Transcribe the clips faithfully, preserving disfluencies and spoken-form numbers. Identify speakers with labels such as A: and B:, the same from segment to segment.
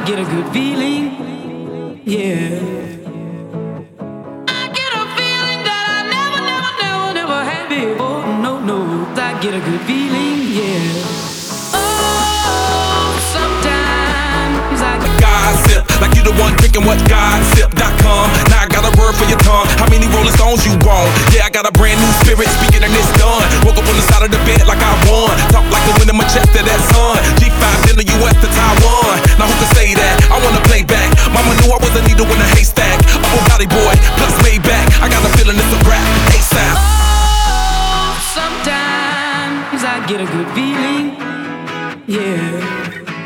A: get a good feeling, yeah. I get a feeling that I never, never, never, never had before. No, no, I get a good feeling, yeah. Oh, sometimes I get
B: gossip, like you the one drinking what gossip dot com. Now I got a word for your tongue. How many Rolling Stones you want? Yeah, I got a brand new spirit speaking and it's done. Woke up on the side of the bed like I won. Talk like the wind in my chest to that sun. G five in the U S to Taiwan. Now who can say that? I wanna play back. Mama knew I was a needle in a haystack. Upper body boy, plus way back. I got a feeling it's a rap. ASAP.
A: Oh, sometimes I get a good feeling, yeah.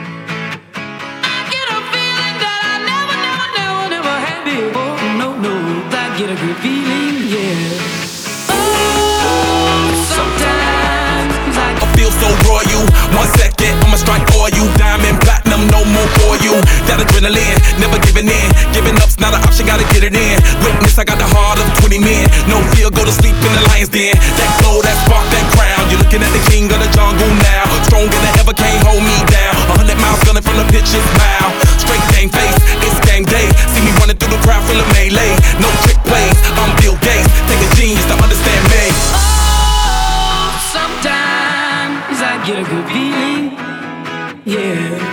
A: Get a good feeling, yeah. Oh, sometimes I,
B: I feel so royal. One second, I'ma strike oil. Diamond, platinum, no more for you. That adrenaline, never giving in. Giving up's not an option, gotta get it in. Witness, I got the heart of twenty men. No fear, go to sleep in the lion's den. That glow, that spark, that crown. You're looking at the king of the jungle now. Stronger than ever, can't hold me down. A hundred miles gunning from the pitcher's mouth. Straight game face, it's game day. See me running through the crowd full of melee. No trick plays, I'm Bill Gates. Take a genius to understand me.
A: Oh, sometimes I get a good feeling, yeah.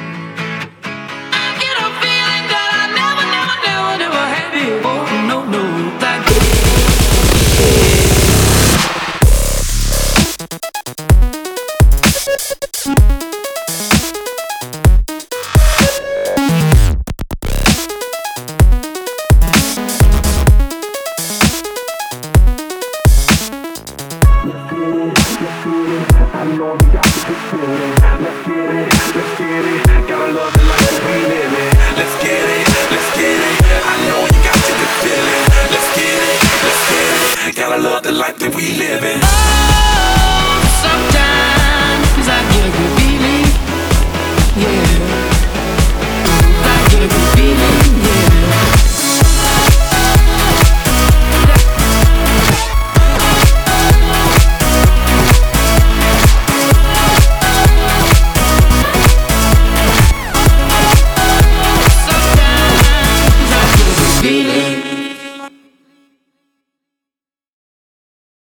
A: I get a feeling that I never, never, never, never had before. No, no, I get it.
C: I know you got to feel it.